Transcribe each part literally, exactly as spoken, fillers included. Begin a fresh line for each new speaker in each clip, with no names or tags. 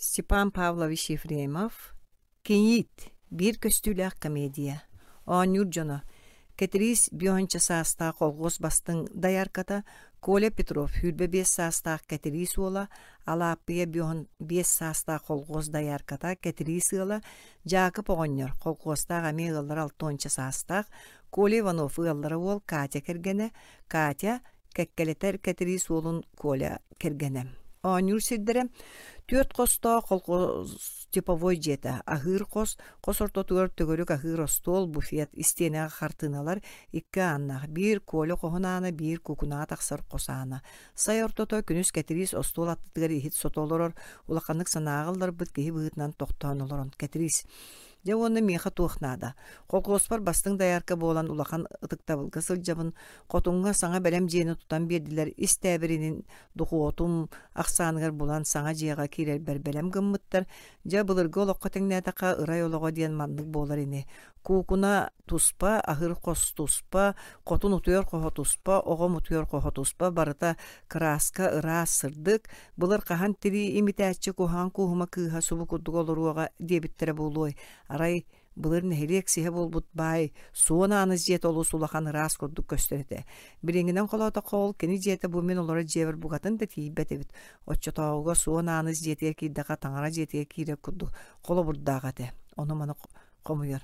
Степан Павлович Ефремов, Кенит, bir köstülük komediya. Onur Jono, Keteris biyonça sasta kolgos bastın dayarkata, Koля Петров, hülbe bir sasta Keteris ola, Alapıya biyon bir sasta kolgos dayarkata, Keteris ola, Jakob Onyor, kolgosta gami ıllar altonça sasta, Koля Ivanov ılları ol, Katya kergene, Katya, kekkeleter Keteris olun Koля kergenem. Onur sildirem, Төт коста колкос типовой жета, ахыр кос, кос ортотугар төгөрүк ахыр стол, буфет, истенега хартыналар, икки аннах, бир коле кохунаана, бир кукуна таксар косаана. Сай ортото күнүс кетирис остол аттыгар ихит сотолорор, улаканнык санаагылдар быт кеhi быытынан токтоонолорон кетирис. Же оны меха туохнада. Колкоспар бастың даярка болан улахан ытыктабылга сылжабын, котунга саңа бәлем жені тутан бердилер, истәбірінің духуотум ақсаныгар болан саңа жега кирер бәрбәлем гыммыттар, же былыргы олоққа тәңнәтақа ырай олоға диен мандық болар ине. Кукуна туспа, ахыр кос туспа, котун утуyor кохо туспа, оғым утуyor кохо туспа, барыта краска, ыра, сырдык, былыр қахан тiri имитәтчі кухан кухыма кыха субу куддук олыруаға дебіттері болуой. Арай былыр нехерек сихе болбут бай, суона аныз жет олу сулахан ырас курдук көстерете. Бириңинен қолаута қол, кені жете бумен олары жевір бугатын да кейбет ebit. Отча тауға суона аныз жетер кейдаға таңара жетер кейрек курдук қолы бұрдағаты. Оны маны қомуйар.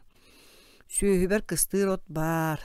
Сүйбер кыстыр от бар.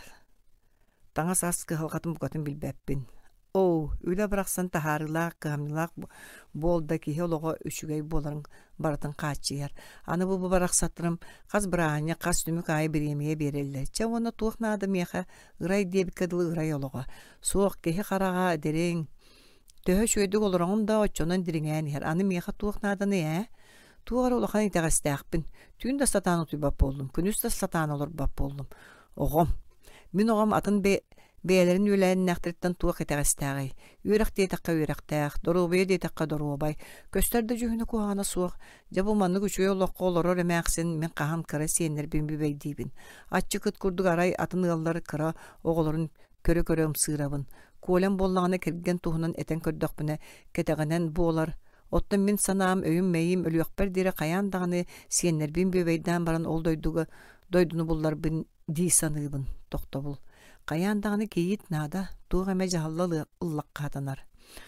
Таңа сас кыхалғатын бұқатын білбәппін. О, үлі бірақсан тахарылақ, кығамнылақ болда кейі олығы үшігей боларын баратын қатшығар. Аны бұл барақ саттырым, қаз бірағыне, қаз түмік айы біремeye берелі. Ча оны туықнады меха, ұрай дебікадылы ұрай олығы. Соқ кейі қараға дерен. Төхі шөйдік олырағын да отчонан діріңән ер. Аны меха туықнадыны, ә? Туғар олақан итағастақпын. Түйін да сатан ұтый бап болдым. Күніс да сатан олар бап болдым. Оғым. Мен оғам атын бәлерін өләйін нәқтірттен туық итағастағай. Үйрәқ дейтаққа үйрәқтақ, дұрубай дейтаққа дұрубай. Көстерді жүхіні куағана суық. Жабу манны күшуе олаққа оларыр әмәқсін мен қаған кыра сенер бен бібей дейбін. Атчы күт күрдік арай атын ұялары кыра оғыларын көрі-көрі ұмсырабын. Колем боллағына кірген туғынан әтен көрдіқпіне кетағынан болар. Оттан мен санаам, өйім мәйім, өліқпер дере қаяндағыны сенер бен бөбейден баран ол дойдуғы, дойдуны бұллар бін дей саныбын, тоқта бұл. Қаяндағыны кейет нада, туға мәжі халлалы ұллақ қатанар.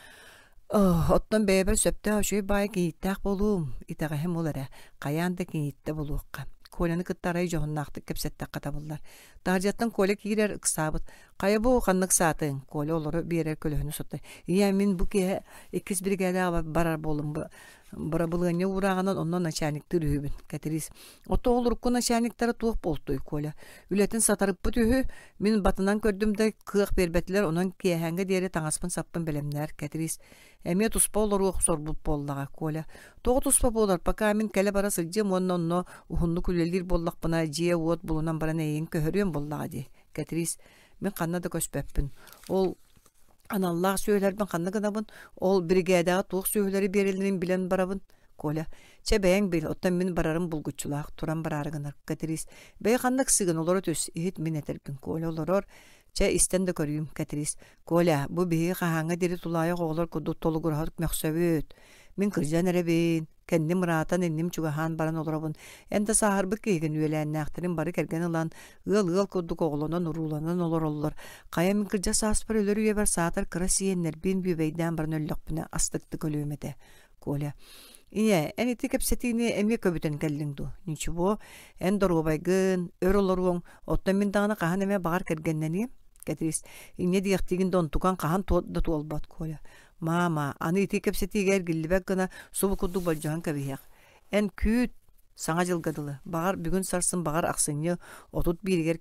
Оттан бәйбір сөпті ашуй бай кейеттәқ болуым, итаға хем олары, қаянда кейетті болуыққа. Коляны кыттарай жоғыннақты кепсеттақ қата бұлдар. Тағыржаттың коля кейрер ұқсабыт. Қайы бұл қанлық сатын, коля олары берер көліхіні сотты. Ия мен бұл кеге екіз біргәлі барар болым. Бара бұлғанне урағанан оннан начальник түрігібін, кәтерес. Оты ол ұрыққы начальниктары туық болтуй коля. Үлетін сатарып бұт үйі, мен батынан көрдімді қиық бербәтілер, онан кейхәңгі дері таңаспын саппын білімнер, кәтерес. Әме тұспа олар оқ сор бұт болдыға коля. Тоғы тұспа болар, пока мен кәлі бара сылжем, онны-онны ұхынны күлелер болдық бұна, жия от бұлынан баран әйін көхірен болдыға де, кәтерес. Мен қанна да көспәппін. Ол Аналлах сөйлербін қанны қынабын, ол бригадаға туық сөйлері берілінің білен барабын. Коля, ча бәйін біл, оттан мен барарым бұлгүтчілақ, туран барарығынар, кәтерес. Бәй қанны кісігін олар өтөс, ехет мен әтербін. Коля, олар ча истен де көрейім, кәтерес. Коля, бұ бейі қағаңа дері тулайық олар күді толы құрағырық мәқсөбет. Мен кіржан әрәбейін. Кәннім ратан еннім чугахан баран оларабын. Әнді сағарбы кейген өйлән нәқтірін бары кәрген ұлан, ұл-ұл күрдік оғылынан ұруланан олар олар. Қая мен кіржа саспар өлір үйе бар саатар кыра сиеннер бен бүйбейден баран өліқпіне астықты көлөмеді. Коля. Ие, ән еті кәпсетігіне әме көбітен кәлдіңді. Ничего, ән дұрғабайгын, өр оларуың, оттан мен дағына қахан әме бағар кәргеннені. Кәтерес, ине дейқтеген дон туған қахан да туолбат, Коля. Мама, аны ити кепсетиге әргілібәк гына субы күрдік болжаған кәбейек. Ән күйт саңа жылғадылы. Бағар бүгін сарсын бағар ақсыны отут бірігер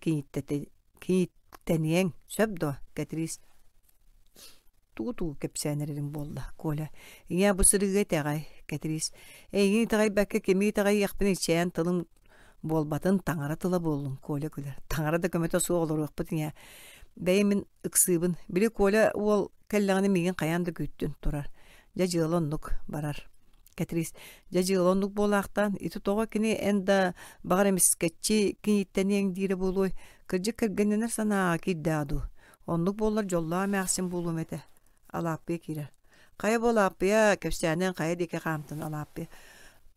кейіттәнең. Сөбді, кәтерес. Туғы-туғы кепсәнерерін болды, Коля. Ия бұ сырығы тәғай, кәтерес. Әйгені тағай бәкке кемей тағай яқпын етшәйін тылым болбатын таңара тыла болдым, Коля күлер. Таңара да көмета суы олар өқпітін, бәйімін үксыбын. Білі Коля ол кәлләғаны меген қаянды көттін тұрар. Жа-жығылонлық барар. Кәтерес, жа-жығылонлық болақтан, иті тоға кіне әнді бағар әміс кәтчі кенеттен ең дейірі болуй. Кіржі кіргенненер сана кейддаду. Онлық болар жолла мәқсін болуым әті. Алаппе кейрер. Қайы бол аппе, көпсәнен қайы деке қамтын алаппе.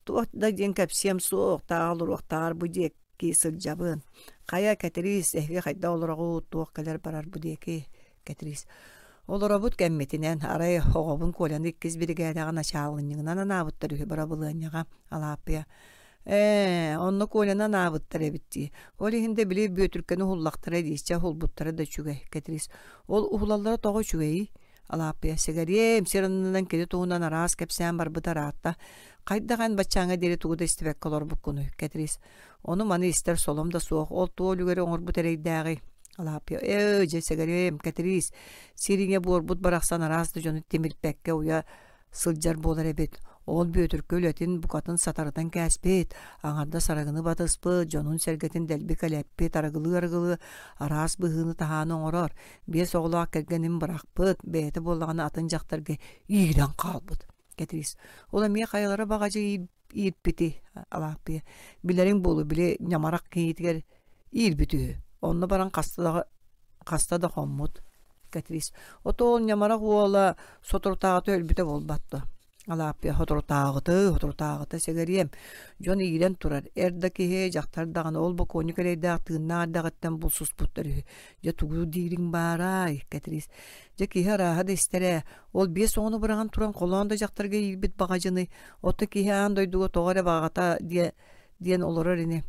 Туох да диэн кэпсиэм суох таалуруох таар бу диэк ки сылдьабын. Кая кэтерис эхи хайда олорогу туох кэлэр барар бу диэки кэтерис. Олоробут кэмметинэн арай хоғобун коляны иккиз биригадага началгынньыгынан анаабыттар үһү барабылыанняга алааппия. Э, онно коляна наабыттар эбитти. Ол ихинде били бөтүркөну хуллактара диисче хулбуттара да чүгэй кэтерис. Ол ухулаллара тоҕо чүгэй алааппия. Сигарем сиранынан кеди туунан араас кэпсээн барбытараатта. Кайдаган бачаңа дери тугуда истибек колор буккуну кэтерис. Ону маны истер солом да суох. Ол туолугары оңорбут эрейдääги. Алаапия. Э, же сигарем кэтерис. Сирине буорбут барахсан араасты жону темирпекке уя сылдьар болар эбит. Ол бөтүркө өлөтин букатын сатарытан кәспет, аңарда сарагыны батыспыт, жонун сергетин дәлби кәләппет, аргылы-аргылы, арас быһыны таһаны оңорор, бес оғлаақ кәргенин бырақпыт, бәйті болағаны атын жақтарга ийрен қалбыт. Кәтірис. Ола мие қайылары бағачы ийірпети, алаппе. Билерин болу, биле ñamarak кейтігер ийірбіті. Онны баран қаста да қоммут. Кәтірис. Ото ол ñamarak ола сотуртағыты өлбіті болбатты. Алаппия хоторутаагыты, хоторутаагыты сегерiem. Жон ийрен турар. Эрда кеhe жактардаган ол бокону келейдаа тыыннаардагыттан булсус буттары. Же тугу дийрин баарай, кэтерис. Же кеhe рахада истере. Ол бес оңуну быраган туран колонда жактарга ийбит багажыны. Отто кеhe андойдуга тоғаре багата диен олорор ини.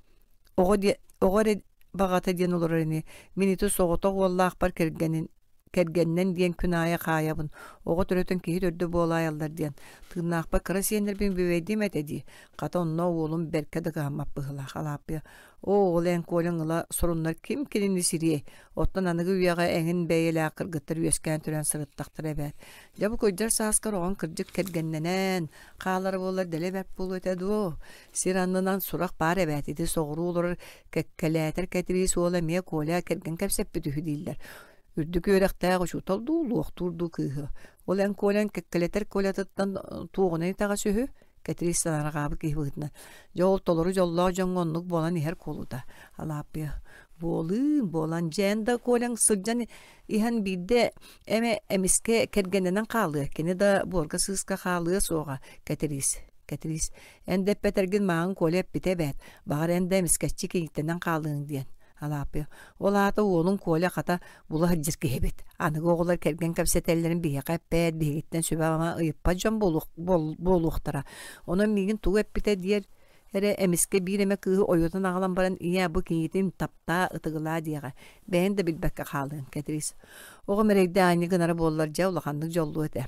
Оғаре багата диен олорор ини. Миниту соғотоқ оллаақ бар кергенин. Кергеннен диен күная каябын. Оға төрөтөн кихи төрдө болайалдар диен. Тыыннаақпа кыра сиенербин бивейдим этеди. Ката онно оолун беркеді гамап быхылақ алаппия. О, олен колен ыла соруннар ким келини сирие. Оттан анығы уяға әңін бәйелі ақыргыттар үескән түрен сырыттақтыр әбәт. Жабы көйдер сааскар оған кырдык кергенненен. Қағалары болар дәле бәп болу өтеді о. Сираннынан сұрақ бар әбәт еді соғыру олар кәккәләтір кәтірес ола ме коля керген кәпсеп бүтүхі дейділер. Үрдүк өрәктәгы шуталду луқтурду кыһы. Олен колен кәккәләтер колятыттан туғыны тага сөһү кәтрис санаргабы кыһыбытна. Жол толору жолла жоңгонлук болан ихер колуда. Алапия. Болы болан жэнда колен сылжан ихан бидде эме эмиске кергеннен калы. Кене да борга сыска калы соға кәтрис. Кәтрис. Энде петерген маңын колеп битебет. Багар энде эмискечи кеңиттен калыың диен. Алапия. Олата оğlun коля ката була хаджыркы хебет. Аныгы оğullar керген кәпсетеллерин бие кәппет, бигеттен сөбе ама ыйыппа жон болуқтара. Онын мигин туғы эппите диер, эре эмиске биреме кыһы ойотун ағалан баран ия бу кеңитин тапта ытыгыла диеға. Бәйін да билбәкке қалыын кәтірис. Оғы мерейді айны гынары боллар жа улақандық жолу өте.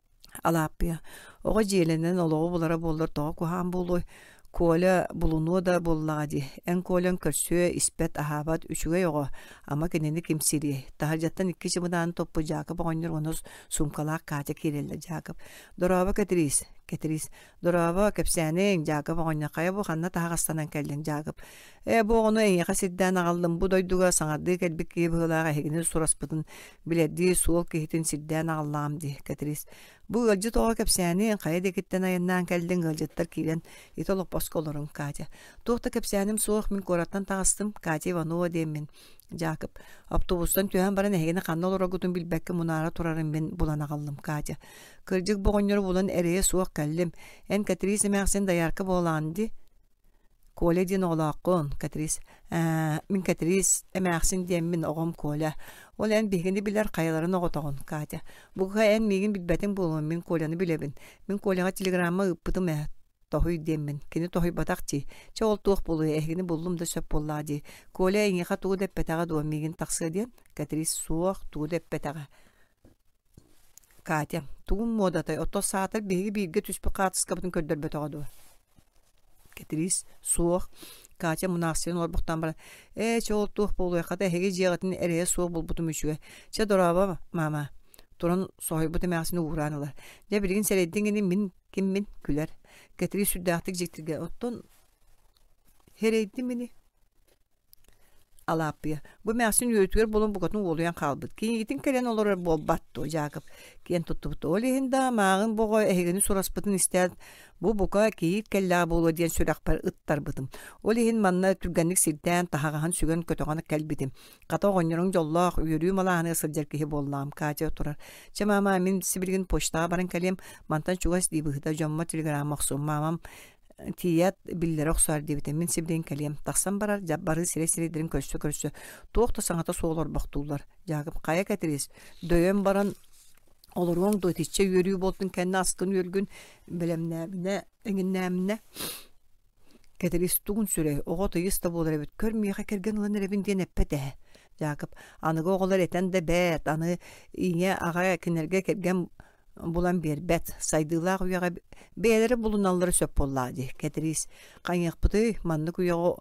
Алапия. Оғы желенен олығы бұлара боллар тоғы кухан болуй. Коля булуну да боллади. Эн колен көрсө испет ахабат үчүгө його. Ама кенени кимсири. Тахажаттан икки жымыдан топпу Жакып оңнер онос сумкалак кача кирелле Жакып. Дораба кетрис. Кетрис. Дораба кепсенең Жакып оңня кая бу ханна тагастан келден Жакып. Э бу ону эйга сидден агалдым. Бу дойдуга саңарды келбик ки быгылага хегини сураспытын биледи суол кихитин сидден агаллам ди. Кетрис. Бу ылжы тоға кепсенең кая декиттен айыннан келден ылжыттар кирен итолок посколорун Катя. Тухта кепсенем суох мин кораттан тагыстым Катя Иванова демин. Жакып. Автобустан төһөн баран эгене каннал орогутун билбекке мунара турарын мен булана калдым Катя. Кырдык богоннор булан эрее суох келдим. Эн Катрис эмексен даярка боланды. Коля ден олаққон, Катрис. Мен Катрис эмексен демин огом Коля. Ол эн бигенди билер кайыларын оготогон Катя. Буга эн мигин билбетин болон мен Коляны билебин. Мен Коляга телеграмма ыппытым э. Тохуй демин. Кини тохуй батакчи. Че ол туох болуй эхгини буллум да сөп боллади. Коля эңеха туу деп петага дуа мигин таксы ден. Катрис суох туу деп петага. Катя. Тугун модатай. Отто саатар биги биги түспі қатыскабытын көрдөр бетага дуа. Катрис суох. Катя мунаксен орбуктан бара. Э, че ол туох болуй ката хеги жиягатын эрее суох болбутум үшүгө. Че дораба мама. Туран сохойбуты мәсini уğranılar. Ja bilgin seredingini min kim min küler. Ketri süddahtık jektirge otton hereydi mini. Alapya. Bu мәсini yötüger bolun bukatın oluyan kalbıt. Kin yitin kelen olur bol battı Jakub. Ken tuttu bu olihinda mağın boğa ehgeni suraspıtın ister. Bu buka kiyit kella bolu diyen sürakpar ıttar bıtım. Olihin manna türgenlik sirden tahagahan sügen kötüğanı kelbidim. Kata oğonyorun jollaq yürüyüm alağını ısırcar kihi bollam. Kaca oturar. Çamama min sibirgin poştağa barın kalem mantan çuğas dibıhda jomma telegram maqsum mamam. тият биллер оксар дебите мен сибден келем таксан барар жаббары сире-сиредерин көссө көрсө туокта саңата соолор бактуулар жагып кая кетирес дөйөн баран олорун дотиче йөрүү болтун кенне аскын йөргүн билемнәмне эңиннәмне кетирес тугун сүрө ого тыйыста болор эбит көрмүйө керген улан эребин ден эппете жагып аныга оголар этен де бет аны ине ага кинерге керген булан бербет сайдылаак уяга бээлери булуналлары сөп боллаады кетирис кайыкпыты манны куяго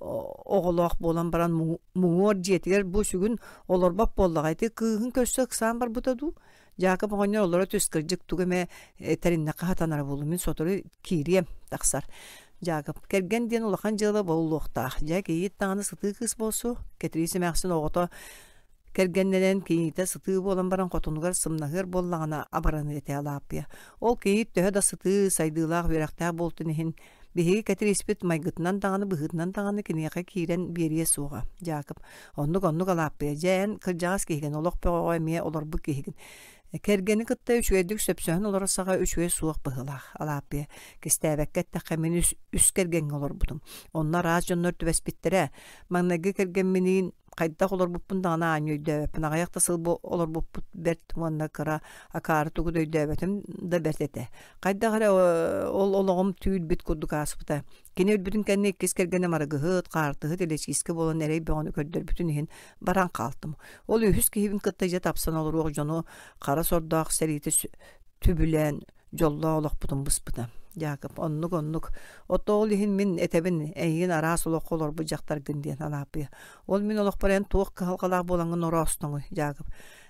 оголоок болан баран муңор жетигер бу сүгүн олорбап боллагайты кыыгын көссө ксан бар бутаду жакып огоннор олора түскыржык тугеме теринне кахатанар болу мен сотору кирем таксар жагып керген ден улахан жылы боллуокта жаки таны сыты кыз болсу кетириси максын огото кергеннен кейите сыты болан баран котунугар сымнагыр боллагана абараны эте алапия ол кейит төһө да сыты сайдылаак үрәктә болтунихин биһиги кетириспит майгытынан даганы быһытынан даганы кинеге кирен берие суга жакып оннук оннук алапия жен кыржагас киген олок пөгө эме олор бу киген кергени кытта үчүэдик сөпсөһөн олор сага үчүэ суак быһылаах алапия кистәбәккә тәкәмен үс керген олор бутум оннар аз жоннор түбәспиттере маннагы керген менин кайда олор буппун дана аньойдө пнагаякта сылбы олор буппут берт монна кара акар тугудөй дөбөтүм да бертете кайда гара ол ологом түйүл бит курдук аспыта кене бүтүн кенне кес кергене марыгыт картыгы телечиске болон эрей бөгөнү көрдөр бүтүн ихин баран калтым ол үһүс кийбин кытта же тапсан олор ог жону кара сордоак серите түбүлен жолло олох бутун быспыта жакып оннук оннук отоол ихин мен этебин эйин арас олох олор бу жактар гынден алапы ол мен олох баран туок калкалак болангын оростуңу жакып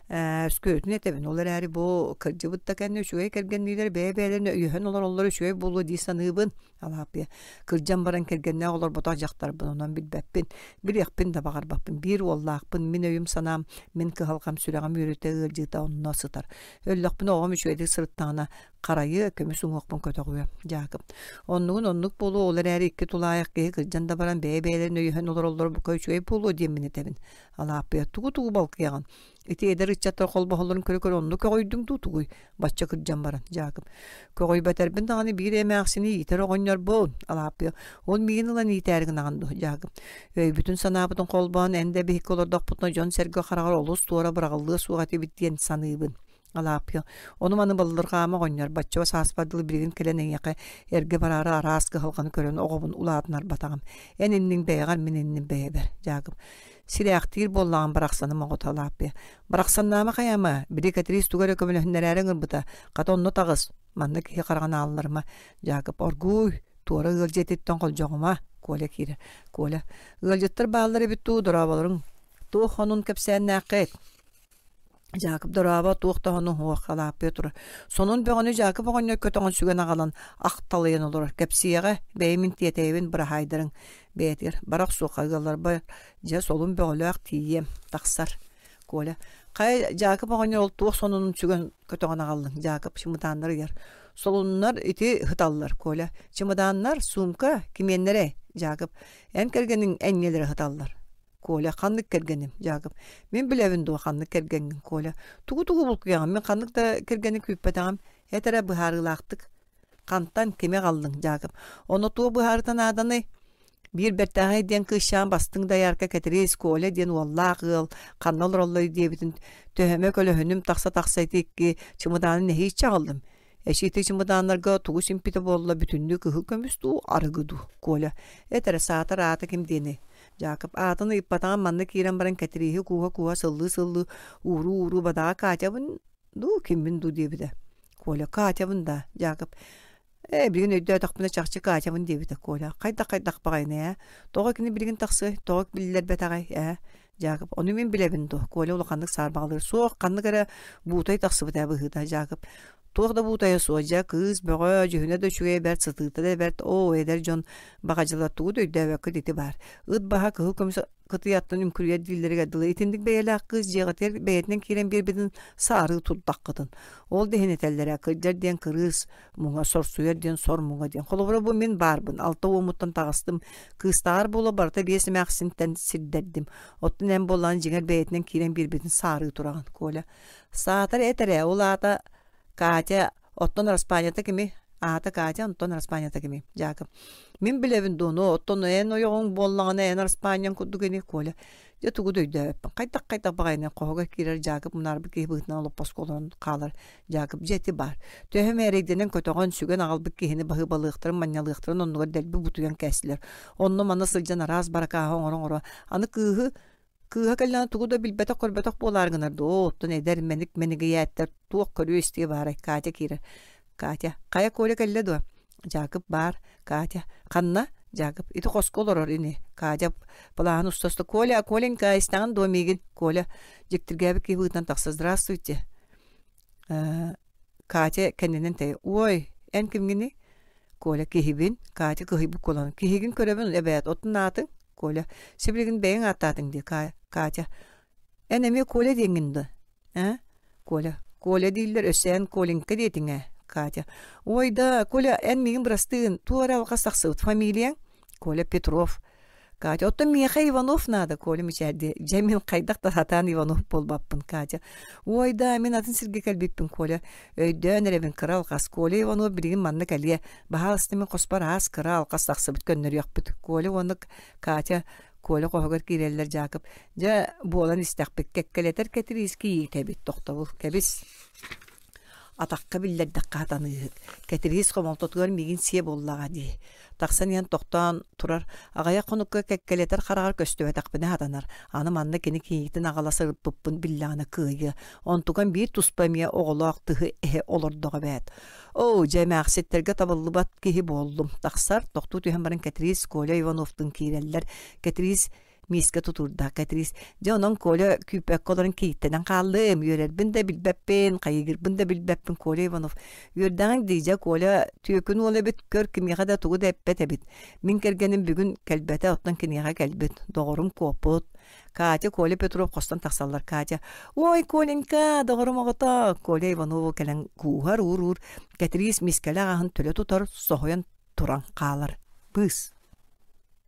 өскөтүн этебин олар ари бу кыржыбытта кенне үчүгө кергеннилер бебелерин үйөн олор олор үчүгө болу дисаныбын алапы кыржан баран кергенне олор бота жактарбын онон билбеппин бир якпин да багарбаппын бир оллаакпын мен өйүм санам мен кыhalgam сүрөгам үйрөтө ылжыта онно сытар өллөкпүн огом үчүгө сырттагына карайы көмүс уңокпун көтөгү жакып оннугун оннук болу олар ари икки тулаяк ке кыржан да баран бебелерин үйөн олор олор бу көчүгө болу демин этебин алапы тугу тугу балкыяган ити эдер ичаттар колбохолорун көрө-көрө онну койдуң тутугуй бачча кыржан баран жакып кой батарбын даганы бир эмаксини итер огоннор бол алапы ол миинилан итеригин аганду жакып өй бүтүн санаабытын колбон энде бик олордок бутна жон серге карагар олус туора барагылы суга тибиттен саныыбын алапы ону маны балларга ама огоннор бачча сааспадылы бирин келенен яка эрге барары арас кылган көрөн огобун улаатнар батагам эниннин бейгар мениннин бейбер жакып сиряктир боллаган бараксаны моготалапы бараксаннама каяма бири кетирис тугары көмөлөннөрөрүң ырбыта катонну тагыс манны ки караган алларыма жакып оргуй туора ылжетиттен кол жогума коля кире коля ылжеттер баалары бит туу дурабаларың туу хонун кепсеннакет жакып дораба туухтану хуакала петр сонун бөгөнү жакып огоньо көтөгөн сүгөн агалан акталыйын олор кепсияга беймин тиетебин бир хайдырың бетер барак сукагалар бар же солун бөгөлөк тие таксар коля кай жакып огоньо ол туох сонун сүгөн көтөгөн агалын жакып шымытандар ер солуннар ити хыталлар коля чымыданнар сумка кименнере жакып эн кергенин эннелери хыталлар коля каннык кергеним жакып мен билебин ду каннык кергенин коля тугу тугу булкуягам мен каннык да кергени күппетагам этере быхарылактык кантан кеме калдың жакып ону туу быхарытан аданы бир бертагы ден кышан бастың да ярка кетирес коля ден walлагыл каннал роллой дебитин төһөмө көлөһүнүм такса таксайтыкки чымыданын нехи чагылдым эшити чымыданнарга тугу симпите болла бүтүндү кыхы көмүстү арыгыду коля этере саатар ата ким дени жакып атыны иппатаган манны кирен баран кетирихи кууга кууга сыллы сыллы уру уру бадага катябын ду кимбин ду дебиде коля катябын да жакып э бирин өйдө такпына чакчы катябын дебиде коля кайда кайда такпагайны э тога кини бирин таксы тога биллер бетагай э жакып ону мен билебин ду коля улакандык сарбагалыр соок канныгара буутай таксы быта быхыда жакып Туғда бұтайы суажа кыз бөғі жүхіне дөшуге бәрт сытықты бәрт о эдер жон бағажылаттығы дөйді өкіт бар. Үт баға кығы көмісі қытыяттың үмкүрге дилдерге дылы. Итіндік бәйелі қыз жеғатер бәйетінен керен бір-бірдің сары тұлдақ қытын. Ол дегені тәлдері кыржар ден кырыз, мұңа сор суер ден сор мұңа ден. Қолыбыры бұл мен барбын. Алты омыттан тағыстым. Кыстағар болы барта бесім әқсінтен сирдердім. Оттын әм болан жеңер бәйетінен керен бір-бірдің сары тұраған. Коля. Саатар әтәрі ол ата Катя оттон Распанията кими ата Катя онтон Испанията кеми Жакып. Мен билебин дону оттон эн ойоң боллагына эн Испаниян кудугени Коля. Я тугу дөйдөп. Кайта кайта багайна кога кирер Жакып мунар бики бытна алып посколон калар Жакып жети бар. Төһөм эрегденен көтөгөн сүгөн агалбык кихини багы балыктырын маньялыктырын оннуга делби бутуян кэслер. Онну мана сылжан араз барака оңорон аны кыһы кыһа каллан тугу да билбетек көрбетек боларгынар до оттон эдер меник мениге яттер туок көрү исти бар Катя кире. Катя кая Коля калле до Жакып бар Катя канна Жакып ити косколорор ини Катя план устосто Коля Коленька истан домигин Коля жектиргебе ки бытан такса здравствуйте. Э Катя кеннен те ой эн кимгини Коля кихибин Катя кихибу колон кихигин көрөбүн эбет отнаты Коля сибилигин бейин аттатын ди Катя энеме Коля деңинди э Коля Коля диллер өсен Коленька детиңе Катя ой да Коля эн мигин брастын туара алкасаксыт фамилияң Коля Петров Катя оттон Миха Иванов надо Коля мичади Жемин кайдакта хатан Иванов болбаппын Катя ой да мен атын Сергей калбиппин Коля өйдөн эребин кыра алкас Коля Иванов билигин манна калия баалыстымын коспар ас кыра алкас таксыбыт көннөр якпыт Коля оны Катя Коля когор киреллер Жакып жа болан истакпык кеккелетер кетирис ки тебит токтобул кебис атакка биллердек катаны кетирис комолтотгөр мигин сие боллага ди таксан ян токтон турар агая конукка кеккелетер карагар көстөбөтак бина хатанар аны манна кини киитин агаласыр пуппун биллана кыйы онтуган бир туспамия оголок тыгы э олордога бет о жемаксеттерге табылыбат кихи болдум таксар токту түһен барын кетирис Коля Ивановтун киреллер кетирис миске тутурда кетирис жонон Коля күпек колорун кииттен калдым юрербин да билбеппин кайгырбын да билбеппин Коля Иванов юрдаң дийже Коля түөкүн ол эбит көр кимига да тугу деппет эбит мин кергеним бүгүн келбете оттон кинига келбит догорум копут Катя Коля Петров костон таксаллар Катя ой Коленька догорум огото Коля Иванов келен кухар ур-ур кетирис мискеле агын төлө тутар сохоян туран калар быс